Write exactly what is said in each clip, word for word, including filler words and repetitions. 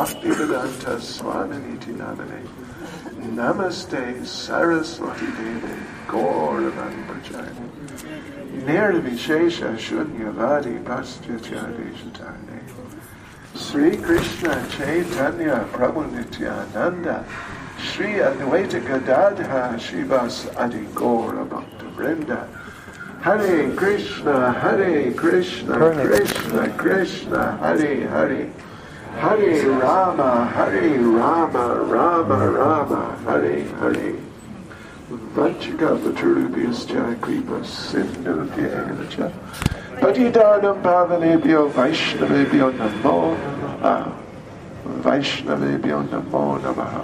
Bhaktivedanta Swaminiti Namane Namaste Saraswati Devi Gauravan Bhajani Nirvishesha Shunyavadi Paschatya Deshatane Sri Krishna Chaitanya Prabhu Nityananda Sri Advaita Gadadha Shivas Adi Gaura Bhakta Vrinda Hare Krishna, Hare Krishna, Krishna Krishna, Hare Hare Hare Rama, Hare Rama, Rama Rama, Hare Hare Vachikavaturubhyascha Kripa Sindhubhya Patidanam Pavanebhyo Vaishnavebhyo Namo Namaha Vaishnavebhyo Namo Namaha.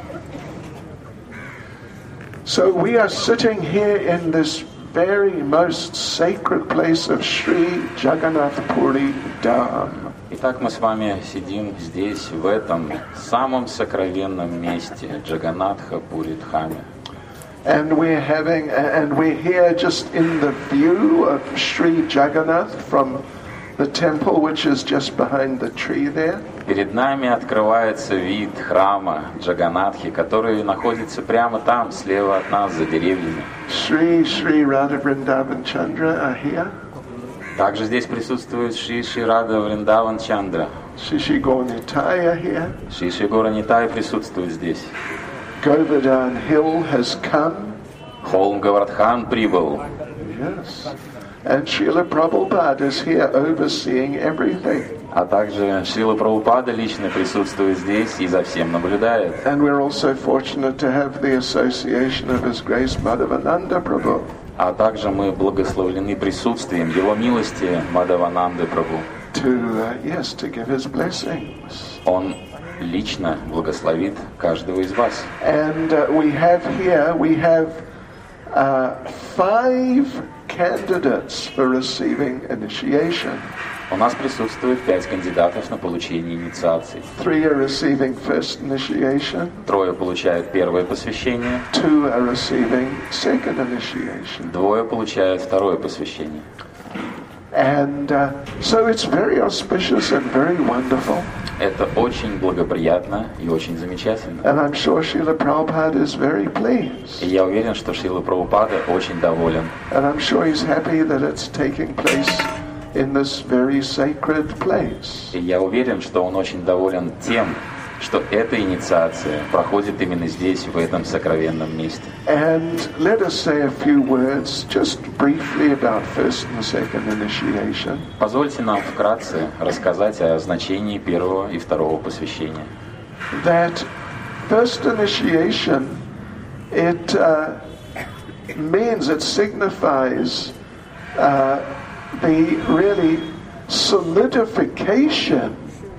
So we are sitting here in this very most sacred place of Sri Jagannath Puri Dham. Итак, мы с вами сидим здесь, в этом самом сокровенном месте Джаганнатха Пури Дхаме. And we're having, and we're here just in the view of Sri Jagannath from the temple, which is just behind the tree there. Перед нами открывается вид храма Джаганнатхи, который находится прямо там, слева от нас, за деревьями. Sri Sri Radha Vrindavan Chandra are here. Также здесь присутствует Шри Шри Рада Вриндаван Чандра. Шри Шри Gaura-Nitai are here. Шри Шри Gaura-Nitai присутствует здесь. Govardhan Hill has come. Холм Говардхан прибыл. Yes. And Srila Prabhupada is here overseeing everything. А также Шрила Прабхупада лично присутствует здесь и за всем наблюдает. And we're also fortunate to have the association of His Grace Madhavananda Prabhu. А также мы благословлены присутствием Его милости Мадхавананды Прабху. To, uh, yes, to give his blessings. Он лично благословит каждого из вас. And uh, we have here, we have uh, five candidates for receiving initiation. У нас присутствует пять кандидатов на получение инициации. Three are receiving first initiation. Трое получают первое посвящение. Two are receiving second initiation. Двое получают второе посвящение. And uh, so it's very auspicious and very wonderful. Это очень благоприятно и очень замечательно. And I'm sure Srila Prabhupada is very pleased. И я уверен, что Шрила Прабхупада очень доволен. And I'm sure he's happy that it's taking place in this very sacred place. И я уверен, что он очень доволен тем, что эта инициация проходит именно здесь, в этом сокровенном месте. And let us say a few words just briefly about first and second initiation. Позвольте нам вкратце рассказать о значении первого и второго посвящения. That first initiation, it uh, means, it signifies uh, the really solidification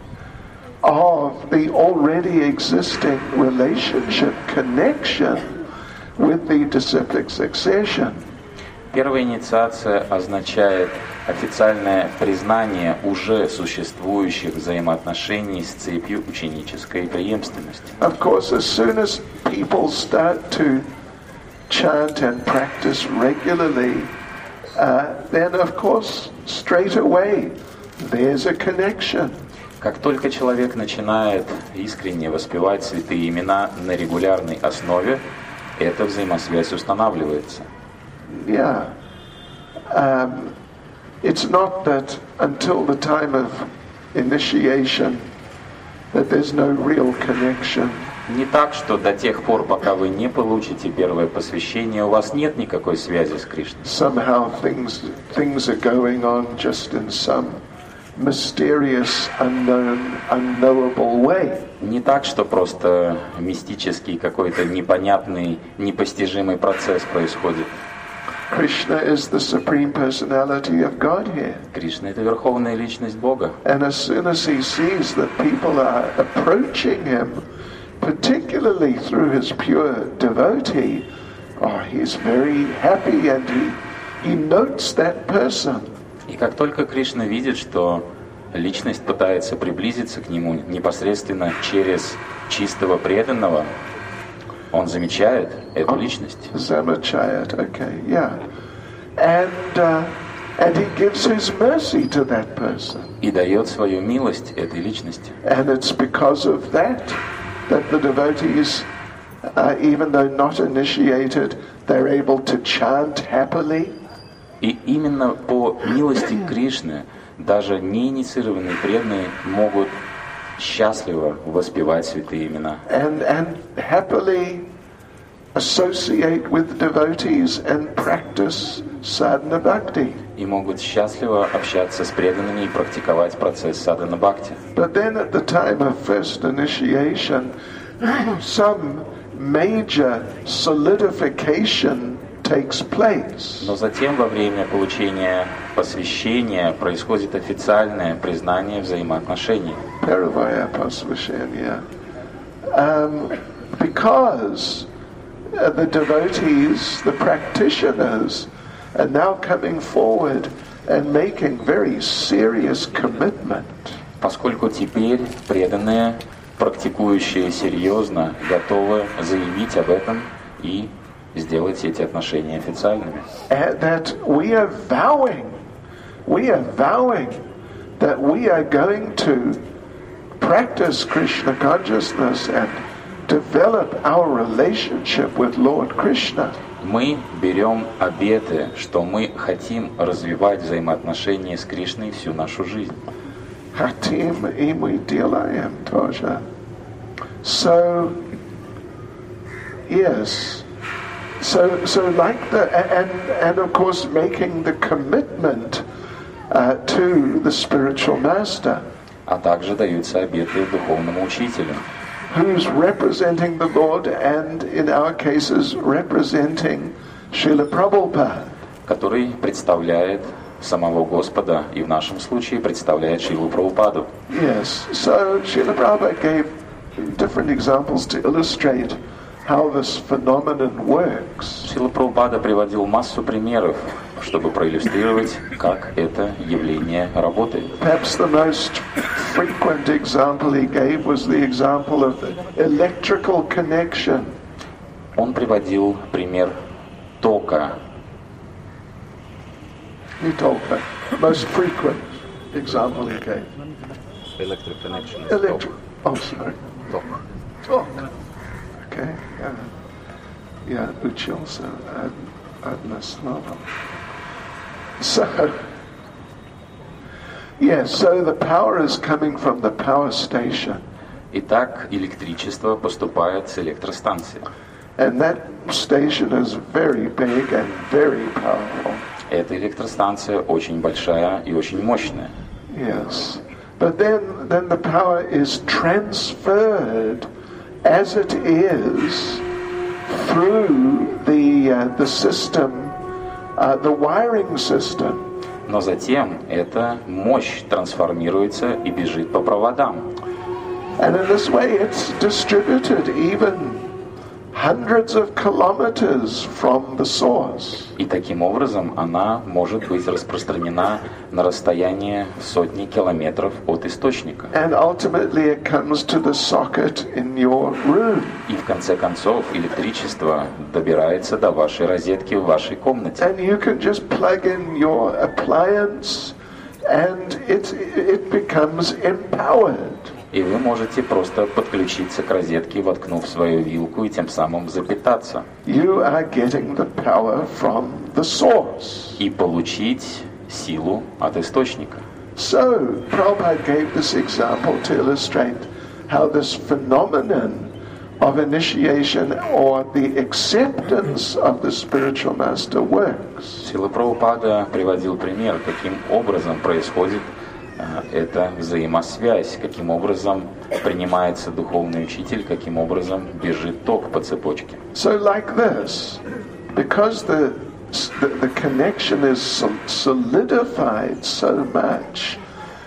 of the already existing relationship connection with the disciplic succession. Первая инициация означает официальное признание уже существующих взаимоотношений с цепью ученической преемственности. Of course, as soon as people start to chant and practice regularly, uh, then of course, straight away, there's a connection. Как только человек начинает искренне воспевать святые имена на регулярной основе, эта взаимосвязь устанавливается. Yeah. Um, it's not that until the time of initiation that there's no real connection. Не так, что до тех пор, пока вы не получите первое посвящение, у вас нет никакой связи с Кришной. Somehow things things are going on just in some mysterious, unknown, unknowable way. Не так, что просто мистический какой-то непонятный, непостижимый процесс происходит. Krishna is the supreme personality of Godhead. Кришна — это верховная личность Бога. And as soon as he sees that people are approaching him, particularly through his pure devotee, oh, he's very happy and he, he notes that person. И как только Кришна видит, что личность пытается приблизиться к нему непосредственно через чистого преданного, он замечает эту личность. Замечает, okay, yeah. And uh, And he gives his mercy to that person. И дает свою милость этой личности. And it's because of that that the devotees, uh, even though not initiated, they're able to chant happily. И именно по милости Кришны даже неинициированные преданные могут счастливо воспевать святые имена. And, and happily associate with devotees and practice sadhana bhakti. И могут счастливо общаться с преданными и практиковать процесс садхана бхакти. But then at the time of first initiation, some major solidification takes place. Но затем во время получения посвящения происходит официальное признание взаимоотношений. Paravaya Pasvashanya. Um, because uh, the devotees, the practitioners, are now coming forward and making very serious commitment. Поскольку теперь преданные, практикующие серьезно, готовы заявить об этом и сделать эти отношения официальными. And that we are vowing, we are vowing that we are going to practice Krishna consciousness and develop our relationship with Lord Krishna. Мы берем обеты, что мы хотим развивать взаимоотношения с Кришной всю нашу жизнь. Hatim imui dilayam toja. So, yes. So, so like the, and, and of course making the commitment uh, to the spiritual master. А также даются обеты духовному учителю, who's representing the Lord and, in our cases, representing Srila Prabhupada. который представляет самого Господа и в нашем случае представляет Шрилу Прабхупаду. Yes, so Srila Prabhupada gave different examples to illustrate how this phenomenon works. Шрила Прабхупада приводил массу примеров, чтобы проиллюстрировать, как это явление работает. Perhaps the most frequent example he gave was the example of the electrical connection. Он приводил пример тока. He told me. Most frequent example he gave. Electric connection. Electric. Oh, sorry. Ток. Talk. Okay. Yeah. Yeah. Учился одно слово. So, yes. So the power is coming from the power station. Итак, электричество поступает с электростанции. And that station is very big and very powerful. Эта электростанция очень большая и очень мощная. Yes. But then, then the power is transferred as it is through the uh, the system, uh, the wiring system. Но затем эта мощь трансформируется и бежит по проводам. And in this way it's distributed even hundreds of kilometers from the source. И таким образом она может быть распространена на расстояние сотни километров от источника. And ultimately it comes to the socket in your room. И в конце концов электричество добирается до вашей розетки в вашей комнате. And you can just plug in your appliance and it, it becomes empowered. И вы можете просто подключиться к розетке, воткнув свою вилку, и тем самым запитаться. You are getting the power from the source. И получить силу от источника. So, Prabhupada gave this example to illustrate how this phenomenon of initiation or the acceptance of the spiritual master works. Шрила Прабхупада приводил пример, каким образом происходит эта взаимосвязь, каким образом принимается духовный учитель, каким образом бежит ток по цепочке. So like this, because the, the, the connection is solidified so much,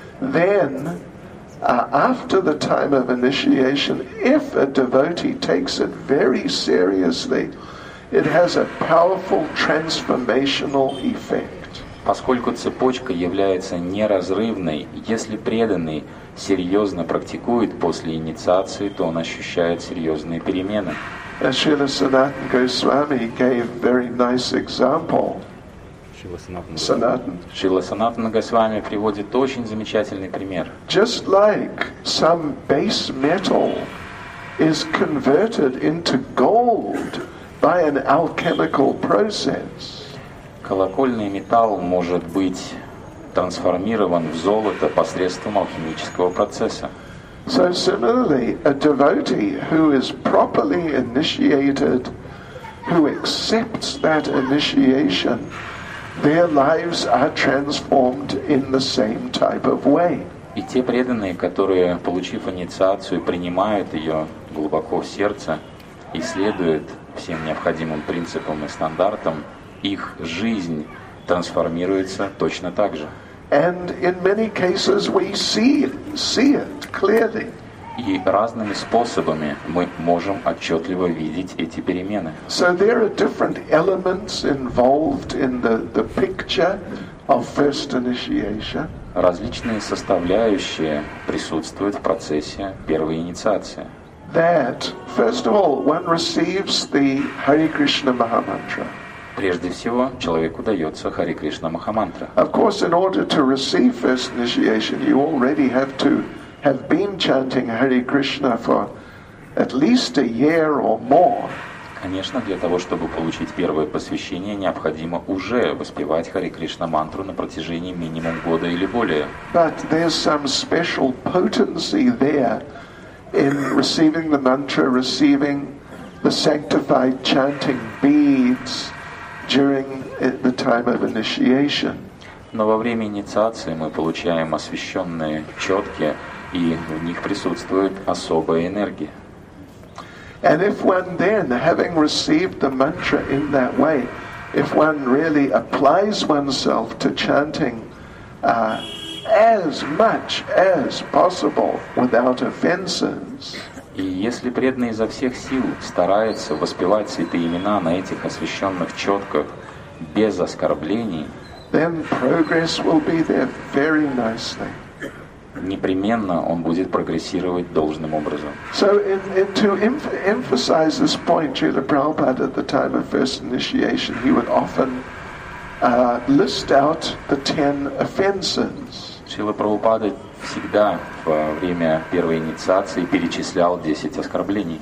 then uh, after the time of initiation, if a devotee takes it very seriously, it has a powerful transformational effect. Поскольку цепочка является неразрывной, если преданный серьезно практикует после инициации, то он ощущает серьезные перемены. Srila Sanatana Goswami gave a very nice example. Sanatan. Шрила Санатана Госвами приводит очень замечательный пример. Just like some base metal is converted into gold by an alchemical process. Колокольный металл может быть трансформирован в золото посредством алхимического процесса. So similarly, a devotee who is properly initiated, who accepts that initiation, their lives are transformed in the same type of way. И те преданные, которые, получив инициацию, принимают ее глубоко в сердце и следуют всем необходимым принципам и стандартам, их жизнь трансформируется точно так же. And in many cases we see, see it clearly. И разными способами мы можем отчетливо видеть эти перемены. So there are different elements involved in the, the picture of first initiation. Различные составляющие присутствуют в процессе первой инициации. That, first of all, one receives the Hare Krishna Mahamantra. Прежде всего, человеку дается Харе Кришна Махамантра. Of course, in order to receive first initiation, you already have to have been chanting Hare Krishna for at least a year or more. Конечно, для того, чтобы получить первое посвящение, необходимо уже воспевать Харе Кришна мантру на протяжении минимум года или более. But there's some special potency there in receiving the mantra, receiving the sanctified chanting beads during the time of initiation. Но во время инициации мы получаем освященные четки, и в них присутствует особая энергия. And if one then, having received the mantra in that way, if one really applies oneself to chanting uh, as much as possible without offenses, И если преданный изо всех сил старается воспевать святые имена на этих освященных четках без оскорблений, then progress will be there very nicely. непременно он будет прогрессировать должным образом. So in, in, to em- emphasize this point, Srila Prabhupada at the time of first initiation, he would often uh, list out the ten offenses. Шрила Прабхупада всегда во время первой инициации перечислял десять оскорблений.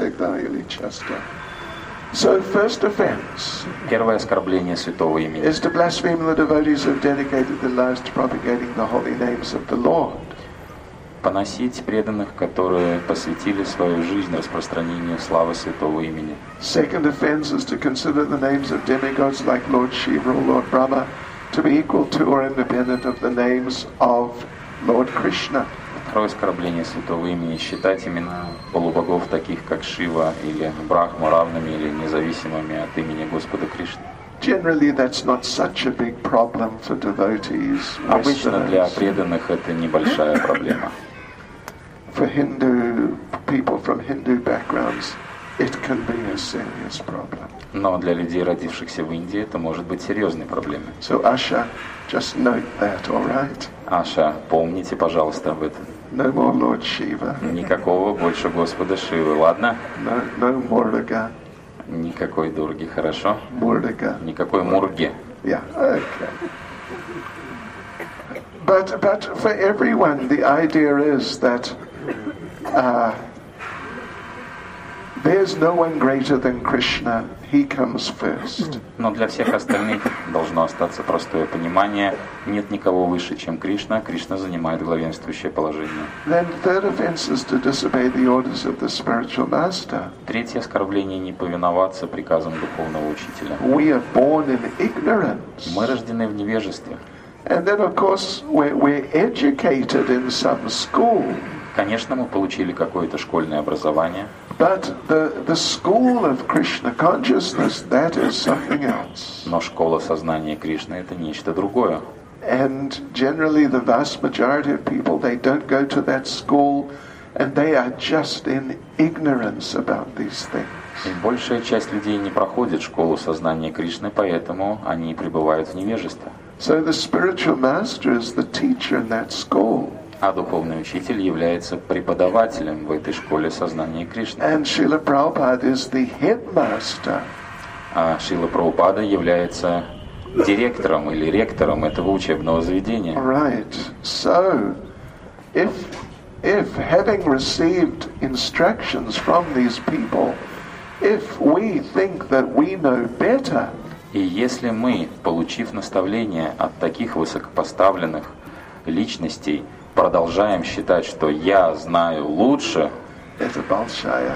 So first offense Первое оскорбление святого имени is to blaspheme the devotees who have dedicated their lives to propagating the holy names of the Lord. поносить преданных, которые посвятили свою жизнь распространению славы святого имени. Second offense is to consider the names of demigods like Lord Shiva or Lord Brahma to be equal to or independent of the names of Lord Krishna. Второе оскорбление святого имени — считать имена полубогов, таких как Шива или Брахма, равными или независимыми от имени Господа Кришны. Generally, that's not such a big problem for devotees. Обычно для преданных это небольшая проблема. For Hindu people from Hindu backgrounds, it can be a serious problem. Но для людей, родившихся в Индии, это может быть серьезной проблемой. So Asha, just note that, all right? Аша, помните, пожалуйста, об этом. No more Lord Shiva. Никакого больше Господа Шивы, ладно? No, no Murga. Никакой Дурги, хорошо? Murga. Никакой Мурги. Yeah, okay. But but for everyone, the idea is that uh, there's no one greater than Krishna. He comes first. Но для всех остальных должно остаться простое понимание: нет никого выше, чем Кришна. Кришна занимает главенствующее положение. Then third offense is to disobey the orders of the spiritual master. Третье оскорбление — не повиноваться приказам духовного учителя. We are born in ignorance. Мы рождены в невежестве. And then, of course, we're, we're educated in some school. Конечно, мы получили какое-то школьное образование. But the, the school of Krishna consciousness, that is something else. Но школа сознания Кришны — это нечто другое. And generally the vast majority of people, they don't go to that school and they are just in ignorance about these things. И большая часть людей не проходит школу сознания Кришны, поэтому они пребывают в невежестве. So the spiritual master is the teacher in that school. А духовный учитель является преподавателем в этой школе сознания Кришны. And Srila Prabhupada is the headmaster. А Шрила Прабхупада является директором или ректором этого учебного заведения. Right. So, if if having received instructions from these people, if we think that we know better, и если мы, получив наставление от таких высокопоставленных личностей, продолжаем считать, что я знаю лучше, это большая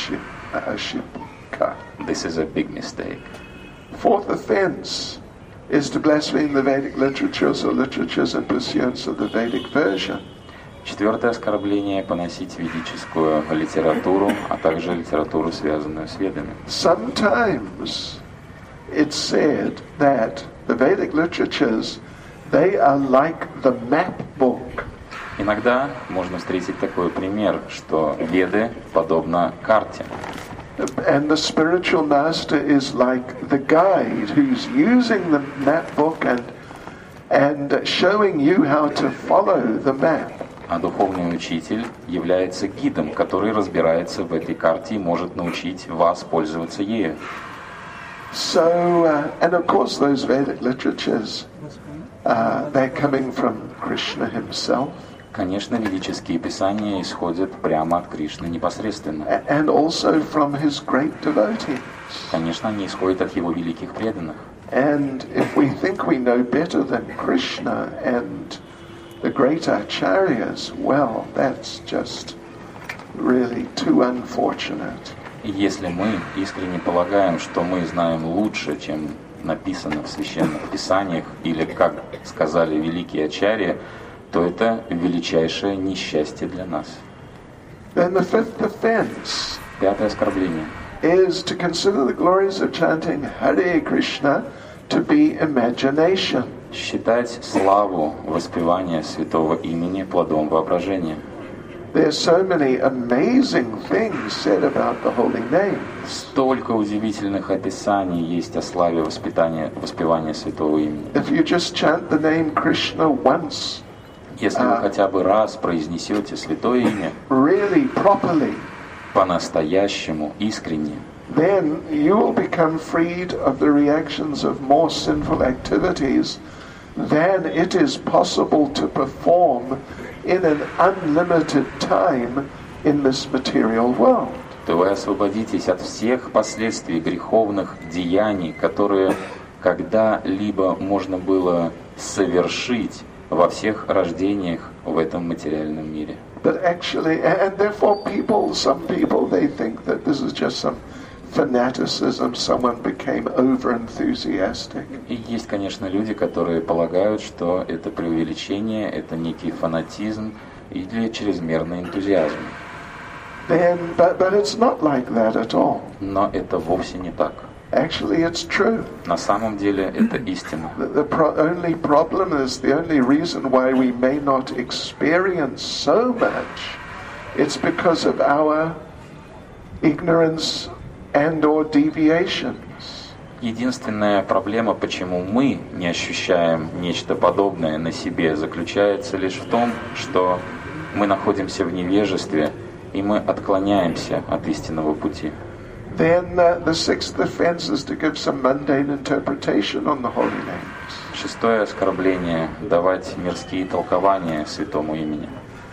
ошибка. This is a big mistake. Fourth offense is to blaspheme the Vedic literatures or literatures and pursuance of the Vedic version. Четвертое оскорбление — поносить ведическую литературу, а также литературу, связанную с ведами. Sometimes it's said that the Vedic literatures, they are like the map book. Иногда можно встретить такой пример, что веды подобно карте. And the spiritual master is like the guide who's using the map book and and showing you how to follow the map. А духовный учитель является гидом, который разбирается в этой карте и может научить вас пользоваться ею. So, uh, and of course those Vedic literatures, uh, they're coming from Krishna himself. Конечно, ведические писания исходят прямо от Кришны непосредственно. And also from his great devotees. Конечно, они исходят от его великих преданных. And if we think we know better than Krishna and the great acharyas, well, that's just really too unfortunate. И если мы искренне полагаем, что мы знаем лучше, чем написано в священных писаниях, или, как сказали великие ачарьи, то это величайшее несчастье для нас. Then the fifth offense Пятое оскорбление is to consider the glories of chanting Hare Krishna to be imagination. Считать славу воспевания святого имени плодом воображения. There are so many amazing things said about the holy names. Столько удивительных описаний есть о славе воспитания, воспевания святого имени. If you just chant the name Krishna once, Если вы хотя бы раз произнесете святое имя really properly, по-настоящему, искренне, then you will become freed of the reactions of more sinful activities than it is possible to perform in an unlimited time in this material world. то вы освободитесь от всех последствий греховных деяний, которые когда-либо можно было совершить во всех рождениях в этом материальном мире. But actually, and therefore people, some people, they think that this is just some fanaticism, someone became over-enthusiastic. И есть, конечно, люди, которые полагают, что это преувеличение, это некий фанатизм или чрезмерный энтузиазм. Then, but, but it's not like that at all. Но это вовсе не так. Actually, it's true. На самом деле это истина. The, the pro- only problem is the only reason why we may not experience so much, it's because of our ignorance and or deviations. Единственная проблема, почему мы не ощущаем нечто подобное на себе, заключается лишь в том, что мы находимся в невежестве и мы отклоняемся от истинного пути. Then uh, the sixth offense is to give some mundane interpretation on the holy names. Шестое оскорбление – давать мирские толкования святому имени.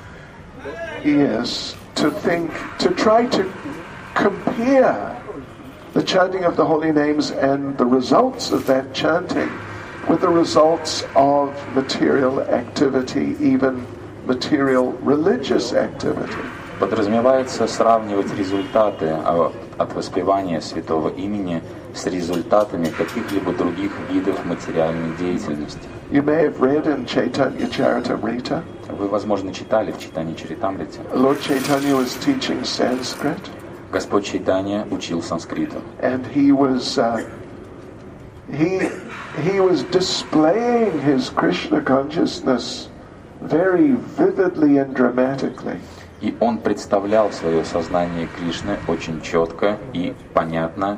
Yes, to think, to try to compare the chanting of the holy names and the results of that chanting with the results of material activity, even material religious activity. Подразумевается сравнивать результаты от воспевания святого имени с результатами каких-либо других видов материальной деятельности. You may have read in Chaitanya Charitamrita. Вы, возможно, читали в Чайтанье Чаритамрите. Lord Chaitanya was teaching Sanskrit. Господь Чайтанья учил санскриту. And he was uh, he he was displaying his Krishna consciousness very vividly and dramatically. И он представлял свое сознание Кришны очень четко и понятно,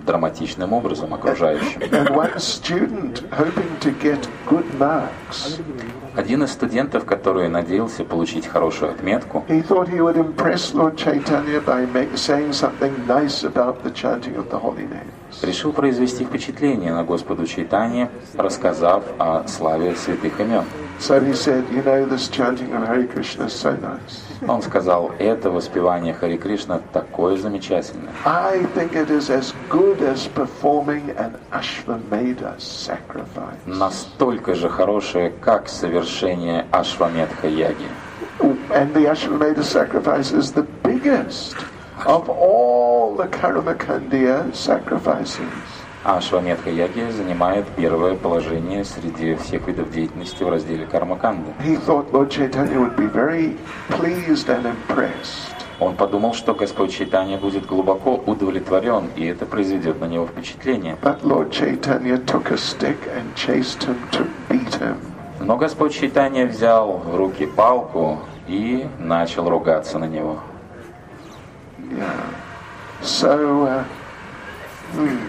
драматичным образом окружающим. And one student, hoping to get good marks, Один из студентов, который надеялся получить хорошую отметку, he thought he would impress Lord Chaitanya by make, saying something nice about the chanting of the holy names. решил произвести впечатление на Господу Чайтанье, рассказав о славе святых имен. So he said, you know, this chanting of Hare Krishna is so nice. Он сказал, это воспевание Харе Кришна такое замечательное. I think it is as good as performing an Ashvamedha sacrifice. Настолько же хорошее, как совершение Ашвамедха-яги. And the Ashvamedha sacrifice is the biggest of all the Karmakandya sacrifices. А Ашвамедха-яги занимает первое положение среди всех видов деятельности в разделе Кармаканды. He thought Lord Chaitanya would be very pleased and impressed. Он подумал, что Господь Чайтанья будет глубоко удовлетворен, и это произведет на него впечатление. But Lord Chaitanya took a stick and chased him to beat him. Но Господь Чайтанья взял в руки палку и начал ругаться на него. Yeah. So, uh, hmm.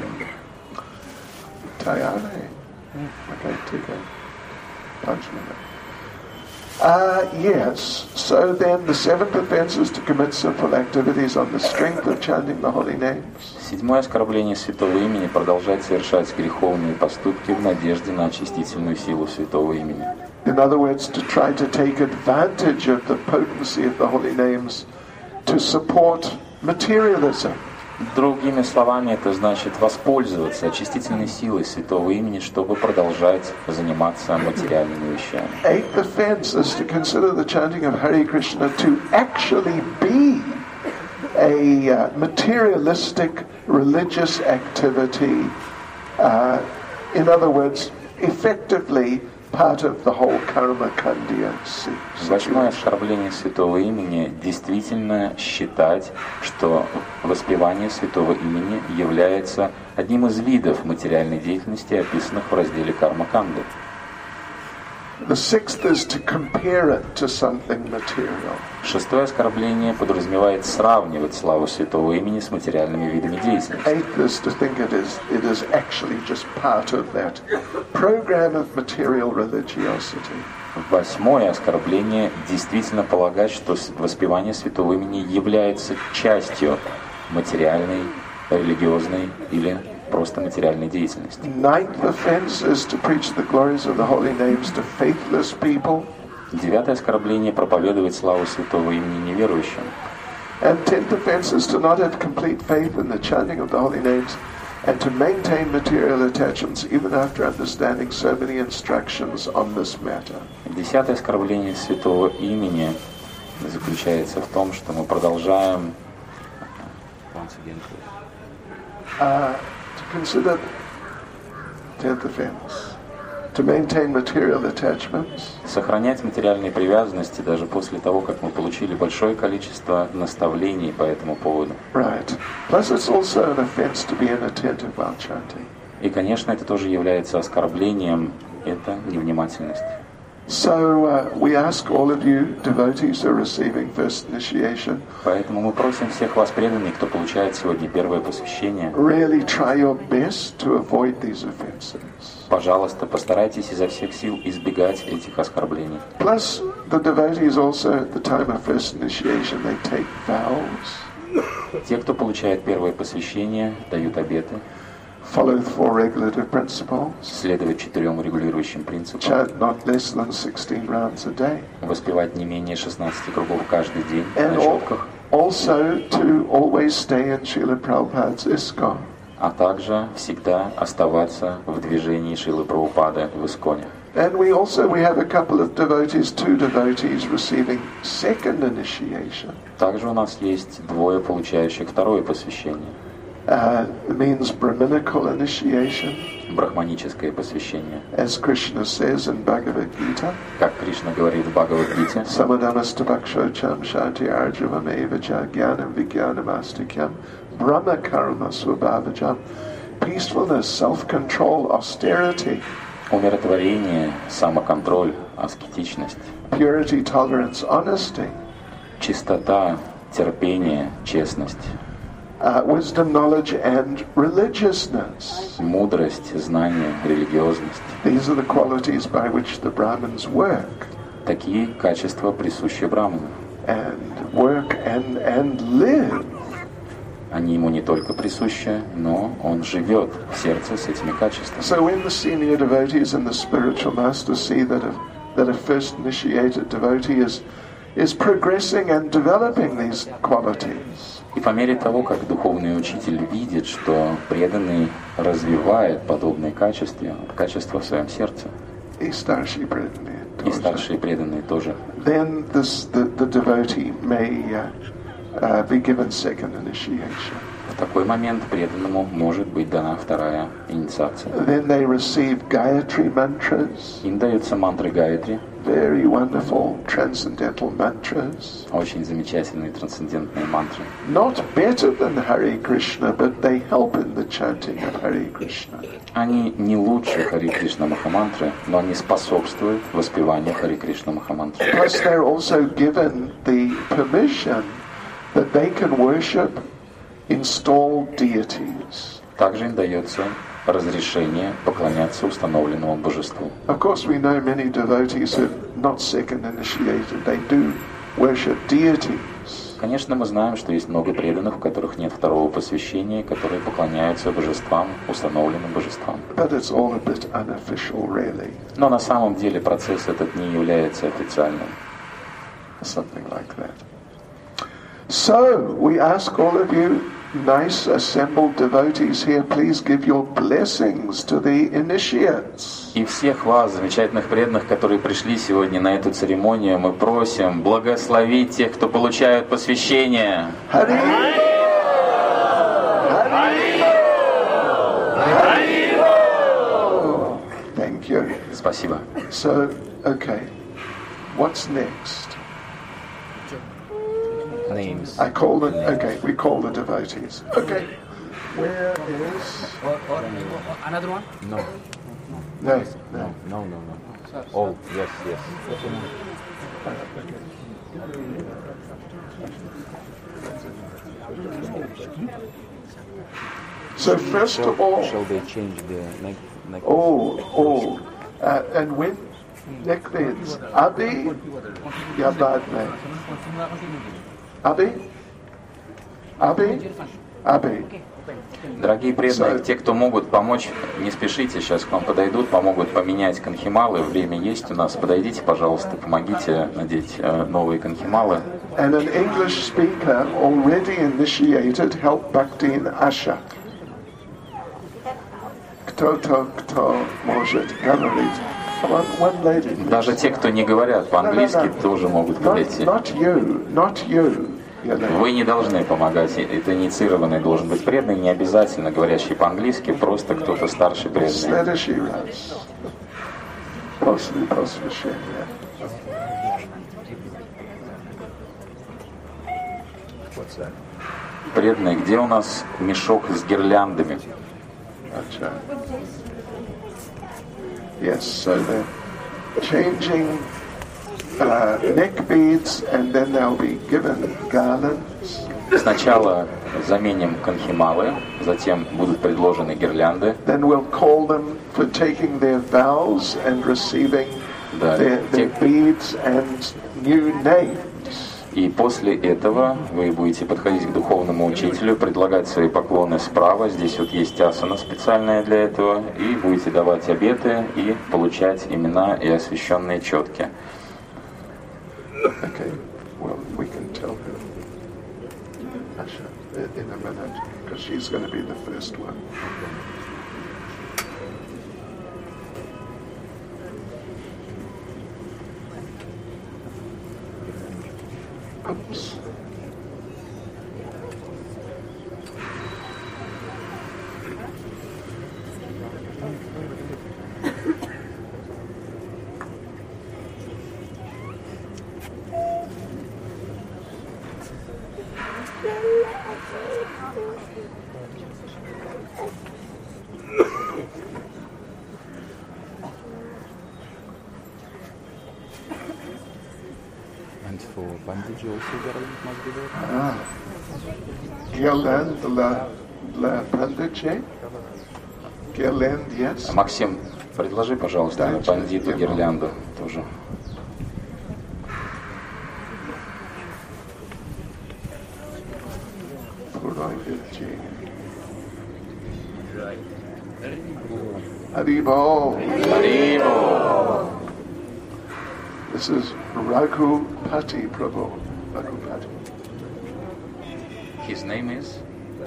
Tayane. Okay, take a punch minute. Uh, yes, so then the seventh offense is to commit sinful activities on the strength of chanting the holy names. Седьмое оскорбление святого имени — продолжать совершать греховные поступки в надежде на очистительную силу святого имени. In other words, to try to take advantage of the potency of the holy names to support materialism. Другими словами, это значит воспользоваться очистительной силой святого имени, чтобы продолжать заниматься материальными вещами. Eighth offense is to consider the chanting of Hare Krishna to actually be a uh, materialistic religious activity. Uh, in other words, effectively part of the whole karma kandya situation. Восьмое оскорбление святого имени — действительно считать, что воспевание святого имени является одним из видов материальной деятельности, описанных в разделе Карма-канды. The sixth is to compare it to something material. Шестое оскорбление подразумевает сравнивать славу святого имени с материальными видами деятельности. Eighth is to think it is it is actually just part of that program of material religiosity. Восьмое оскорбление — действительно полагать, что воспевание святого имени является частью материальной, религиозной или просто материальной деятельности. Ninth offense is to preach the glories of the holy names to faithless people. Девятое оскорбление — проповедовать славу святого имени неверующим. And tenth offense is to not have complete faith in the chanting of the holy names and to maintain material attachments even after understanding so many instructions on this matter. Десятое оскорбление святого имени заключается в том, что мы продолжаем Uh, to consider tenth offense, to maintain material attachments, сохранять материальные привязанности даже после того, как мы получили большое количество наставлений по этому поводу. right. Plus it's also an offense to be inattentive while chanting. И, конечно, это тоже является оскорблением, это невнимательность. So uh, we ask all of you devotees who are receiving first initiation, Поэтому мы просим всех вас, преданных, кто получает сегодня первое посвящение, really try your best to avoid these offenses. пожалуйста, постарайтесь изо всех сил избегать этих оскорблений. Plus, the devotees also, at the time of first initiation, they take vows, Те, кто получает первое посвящение, дают обеты, follow the four regulative principles, следовать четырем регулирующим принципам, chant not less than sixteen rounds a day, воспевать не менее шестнадцати кругов каждый день and на al- четках, also to always stay in Srila Prabhupada's ISKCON. а также всегда оставаться в движении Шрилы Прабхупады в Исконе. And we also, we have a couple of devotees, two devotees receiving second initiation. Также у нас есть двое получающих второе посвящение, Uh, it means Brahminical initiation, брахманическое посвящение. as Krishna says in Bhagavad Gita. Как Кришна говорит в Бхагавад-гите, Samadhanastabhakshocham shanti arjavam evacha jnanam vijnanam astikyam brahma karma swabhavajam. Peacefulness, self-control, austerity, умиротворение, самоконтроль, аскетичность, purity, tolerance, honesty. чистота, терпение, честность. uh, wisdom, knowledge, and religiousness. Мудрость, знание, религиозность. These are the qualities by which the Brahmins work. Такие качества присущи браману. And work and, and live. Они ему не только присущи, но он живет в сердце с этими качествами. So when the senior devotees and the spiritual masters see that a, that a first initiated devotee is, is progressing and developing these qualities, И по мере того, как духовный учитель видит, что преданный развивает подобные качества, качества в своем сердце, и старшие преданные и тоже, старшие преданные тоже, then this, the, the devotee may uh, uh, be given second initiation. в такой момент преданному может быть дана вторая инициация. Then they receive Gayatri mantras, Им даются мантры Гаятри, very wonderful transcendental mantras. очень замечательные трансцендентные мантры. Not better than Hare Krishna, but they help in the chanting of Hare Krishna. Они не лучше Хари Кришна Махамантры, но они способствуют воспеванию Хари Кришна Махамантры. Plus they're also given the permission that they can worship installed deities. Также им дается разрешение поклоняться установленному божеству. Of course, we know many devotees who are not second initiated. They do worship deities. Конечно, мы знаем, что есть много преданных, у которых нет второго посвящения, которые поклоняются божествам, установленным божествам. But it's all a bit unofficial, really. Но на самом деле процесс этот не является официальным. Something like that. So, we ask all of you, nice assembled devotees here, please give your blessings to the initiates. И всех вас, замечательных преданных, которые пришли сегодня на эту церемонию, мы просим благословить тех, кто получают посвящение. Hari Hari Hari Thank you. Спасибо. So, okay, what's next? Names. I call them, okay, we call the devotees. Okay, where is... Another one? No, No, no, no. no, no, no. All, yes, yes. So first of all, Shall they change the neck? neck oh, oh, uh, and when neckbands, Abi, Yabadne, Abi, Abi, Abi. Дорогие преданные, те, кто могут помочь, не спешите, сейчас к вам подойдут, помогут поменять конхималы. Время есть у нас. Подойдите, пожалуйста, помогите надеть э, новые конхималы. And an English speaker already initiated help Bhakti in Asha. Кто-то, кто может говорить. One, one lady. Даже те, кто не говорят по-английски, тоже могут Not, подойти. not you, not you. You know. Вы не должны помогать. Это инициированный должен быть преданный, не обязательно говорящий по-английски, просто кто-то старший преданный. Следующий раз. После посвящения. Преданный, где у нас мешок с гирляндами? Acha. Yes, so they're changing uh, neck beads and then they'll be given garlands. Сначала заменим конхималы, затем будут предложены гирлянды. Then we'll call them for taking their vows and receiving Да, their, their те- beads and new names. И после этого вы будете подходить к духовному учителю, предлагать свои поклоны справа. Здесь вот есть асана специальная для этого. И будете давать обеты и получать имена и освященные четки. Okay, well, we can tell her Asha in a minute because she's going to be the first one. Oops. And for bandage also garland must be there? Ah. Guirlande la, la Panditje. Guirlande, yes. Максим, предложи, пожалуйста, бандиту гирлянду тоже. Haribol. Haribol. This is Raghupati Prabhu. Raghupati. His name is?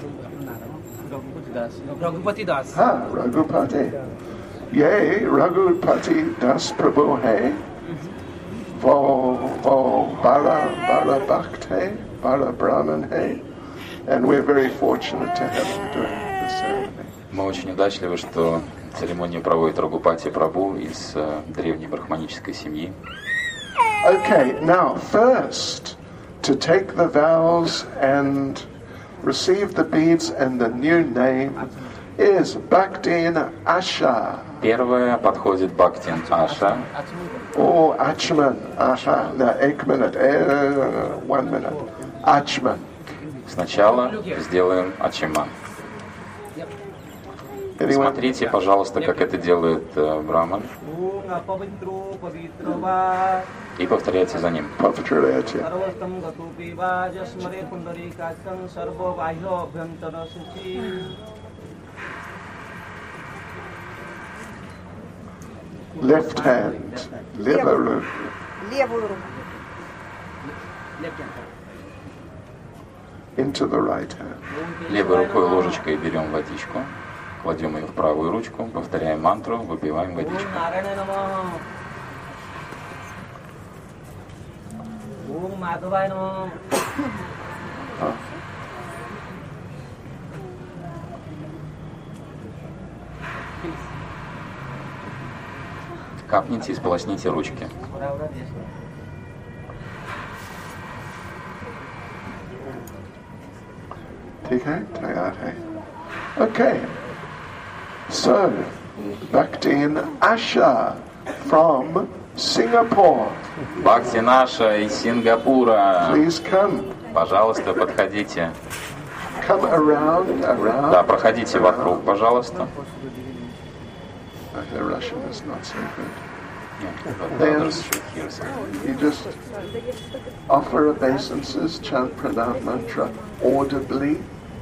Raghupati Das. Ah, Raghupati. Yea, Raghupati Das Prabhu hai. Vo, vo, bara, bara bhakte, bara brahman hai. And we're very fortunate to have him doing the ceremony. Мы очень удачливы, что церемонию проводит Рагупати Прабhu из uh, древней брахманической семьи. Okay, now first, to take the vows and receive the beads and the new name is Bhaktin Asha. Первое подходит Бхактин Аша. Or Achman. Aha, now, eight minute, uh, one minute. Achman. Сначала сделаем Ачиман. Смотрите, пожалуйста, как это делает uh, Браман. И повторяйте за ним. Повторяйте. Left hand. Левую руку. Левую руку. Into the right hand. Левой рукой ложечкой берем водичку, кладем ее в правую ручку, повторяем мантру, выпиваем водичку. Капните и сполосните ручки. Okay. So, Bhaktin Asha from Singapore. Бхактин Аша из Сингапура. Please come. Пожалуйста, подходите. Come around, around. Да, проходите вокруг, пожалуйста. The Russian is not so good. Yeah, Then you just offer obeisances, chant pranam mantra audibly,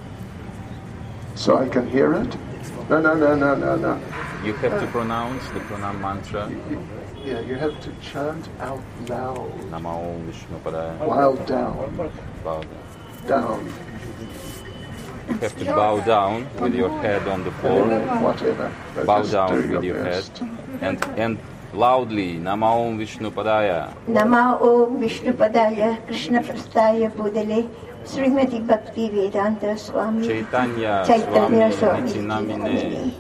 so I can hear it. No, no, no, no, no, no. You have to pronounce the pranam mantra. Yeah, you have to chant out loud. Namo Vishnu Padaya. While down. Bow down. Down. You have to bow down with your head on the floor. Whatever. But Bow just down do with your head. best. And and loudly, Namo Vishnu Padaya. Namo Vishnu Padaya, Krishna Prastaya Budale, Srimati Bhakti Vedanta Swami, Chaitanya Chaitanya Swami Swami, Nitinamine.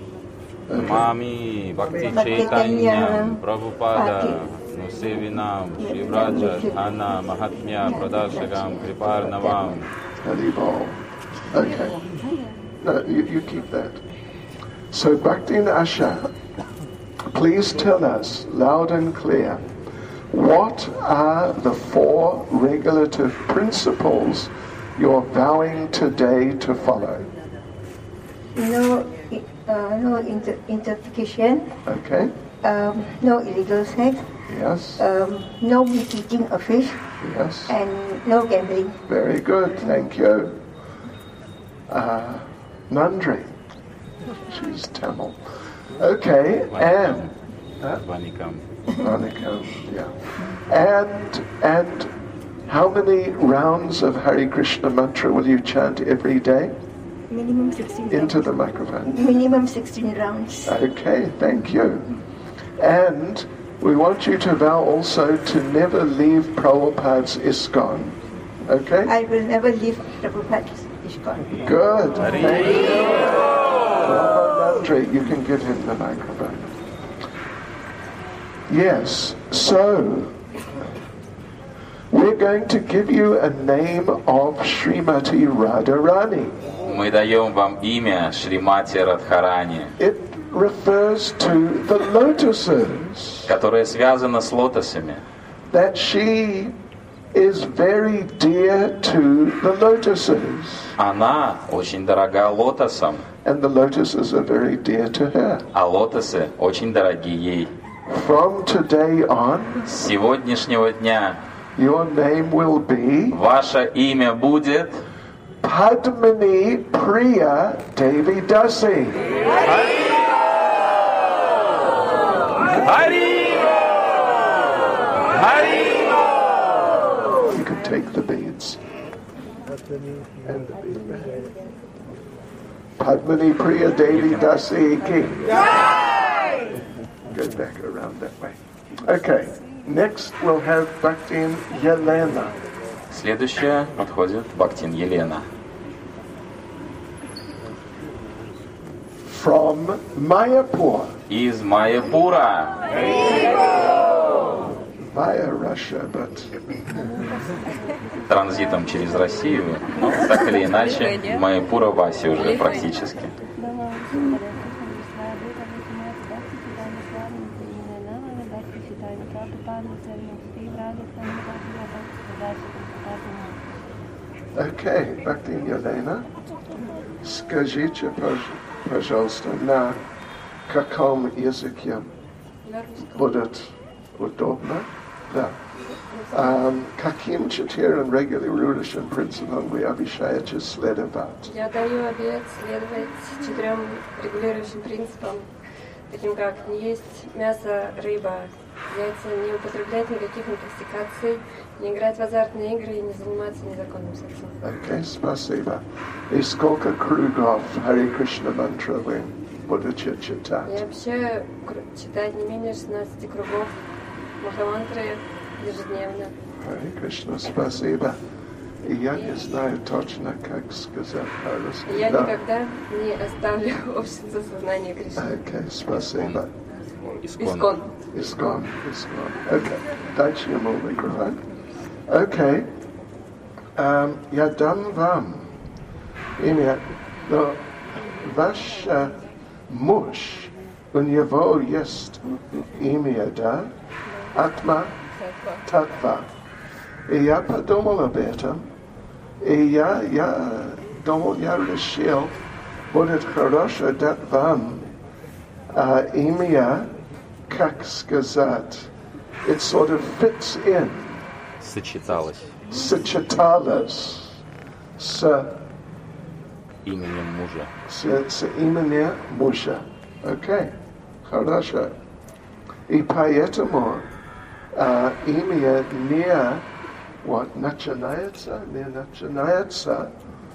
Mami Bhakti Bhakti Chaitanya Chaitanya, Prabhupada Nusevinam Shribraja Dhana Mahatmya Pradashagam Kriparnavam. Haribol. Okay. No, you, you keep that. So, Bhaktin Asha, please tell us, loud and clear, what are the four regulative principles you're vowing today to follow? no, uh, no inter- intoxication, Okay? um, no illegal sex, Yes? um, no meat eating of fish, Yes? and no gambling. Very good, thank you. Uh, Nandri. She's Tamil. Okay, and... Uh, Vanikam. Monica, yeah. And and how many rounds of Hare Krishna mantra will you chant every day? Minimum sixteen Into rounds. the microphone. Minimum sixteen rounds. Okay, thank you. And we want you to vow also to never leave Prabhupada's ISKCON. Okay? I will never leave Prabhupada's ISKCON. Good. Thank you. Prabhupada, you can give him the microphone. Yes, so we're going to give you a name of Srimati Radharani. Мы даем вам имя Шримати Радхарани, It refers to the lotuses которое связано с лотосами, that she is very dear to the lotuses. Она очень дорога лотосам, And the lotuses are very dear to her. а лотосы очень дороги ей. From today on, С сегодняшнего дня your name will be ваше имя будет Padmini Priya Devi Dasi. You can take the beads. And the bead bag. Padmini Priya Devi Dasi Ki. Go back around that way. Okay, next we'll have Bhaktin Yelena. Следующая подходит Бхактин Елена. From Mayapur, Из Майяпура. via Russia, but Транзитом через Россию. Ну, так или иначе, Майяпура Васи уже практически. okay, Bhaktin Yelena, скажите, пожалуйста, на каком языке будет удобно? Да. Um, каким четырем регулирующим принципам вы обещаете следовать? Я даю обет следовать четырем регулирующим принципам, таким как не есть мясо, рыба, яйца, не употреблять никаких интоксикаций, не играть в азартные игры и не заниматься незаконным сексом. Окей, okay, спасибо. И сколько кругов Харе Кришна мантра вы будете читать? Я вообще читать не менее шестнадцати кругов махамантры ежедневно. Харе Кришна, спасибо. И я не знаю точно, как сказать по-русски. Я да. никогда не оставлю общество сознания Кришны. Окей, okay, спасибо. Искон. Искон, искон. Окей, дайте ему микрофон. Окей. Um, я дам вам имя, но ваш uh, муж, у него есть имя, да? Атма Татва. И я подумал об этом, и я, я думал, я решил, будет хорошо дать вам uh, имя, как сказать, it sort of fits in. Сочеталось Сочеталось с именем мужа. с, с именем мужа. Окей, хорошо. И поэтому uh, имя не вот, начинается, не начинается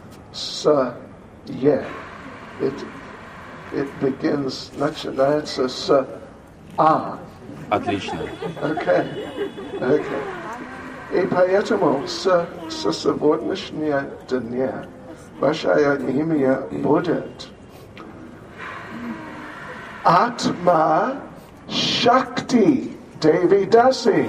с е. It, it begins, начинается с а. Отлично. Окей, окей. И поэтому с, с сегодняшнего дня ваше имя будет Атма Шакти Деви Даси.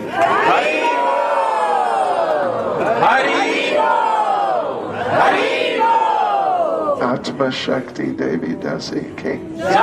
Атма Шакти Деви Даси Ки.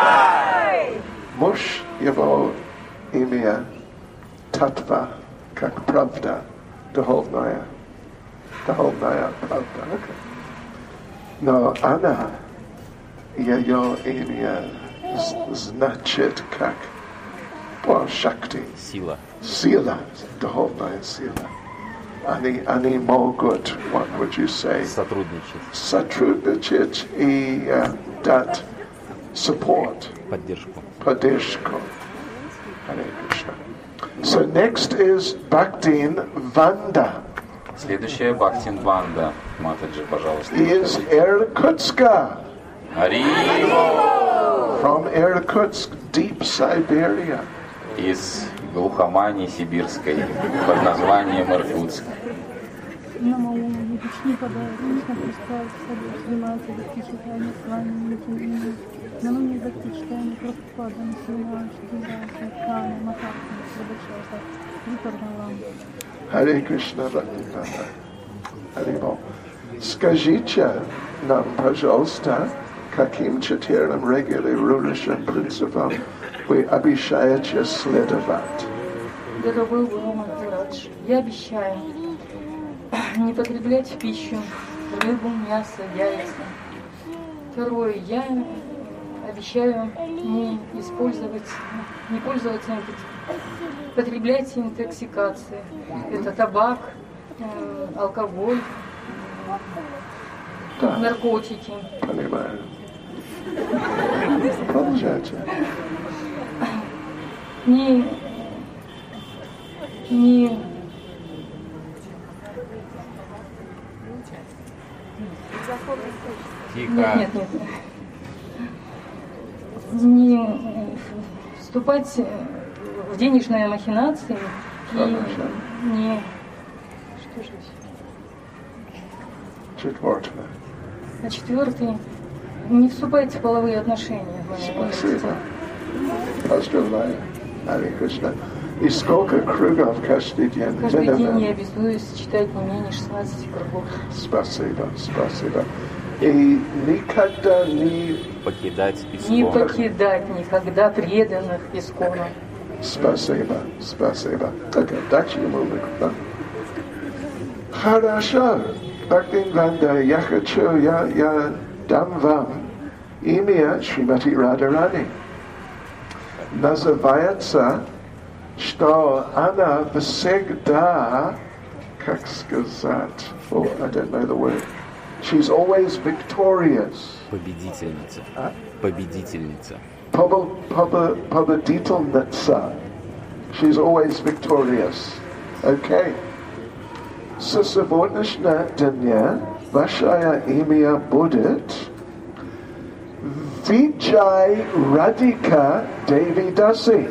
Муж его имя Татва, как правда. Духовная, духовная правда. Okay. Но она, ее имя значит как по шакти. Сила. Сила, духовная сила. Они, они могут, what would you say? Сотрудничать. Сотрудничать и uh, дать support. Поддержку. Поддержку. Hare Krishna. So next is Bhaktin Vanda. Следующая Бхактин Ванда. Матаджи, пожалуйста. Is Irkutska. Хари! From Irkutsk, deep Siberia. Из глухомани сибирской под названием Иркутск. Hare Krishna Bhaktivinoda. Haribol. Скажите нам, пожалуйста, каким четырем регулирующим принципам вы обещаете следовать? Дорогой Гуру Махарадж, я обещаю не потреблять в пищу рыбу, мясо, яйца. Второе, я обещаю не использовать, не пользоваться, потреблять интоксикации. Это табак, алкоголь, наркотики. Понимаю. Продолжайте. Не, не Тихо. Нет, нет, нет. Не вступать в денежные махинации и не... Что же здесь? Четвертое. А четвертый, не вступать в половые отношения. Спасибо. Поздравляю. Харе Кришна. И сколько кругов каждый день? Каждый день я обязуюсь читать не менее шестнадцати кругов. Спасибо, спасибо. И никогда не покидать искон. Не покидать никогда преданных искону. Спасибо, спасибо. Окей, дайте ему микрофон. Хорошо. Бхактивинода, я хочу, я, я дам вам имя Шримати Радharani. Называется, что она всегда, как сказать, oh, I don't know the word. She's always victorious. Победительница. А? Победительница. Победительница. She's always victorious. Okay. Со сегодняшнего дня ваше имя будет Vijay Radhika Devi Dasi.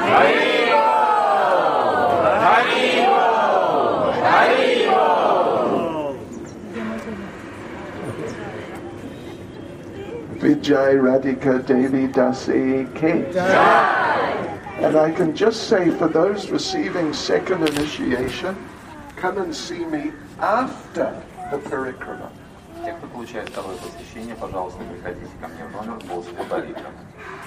Vijay Radhika Devi Dasi K. And I can just say for those receiving second initiation, come and see me after the parikrama. Те, кто получает второе посвящение, пожалуйста, приходите ко мне в номер после парикрамы.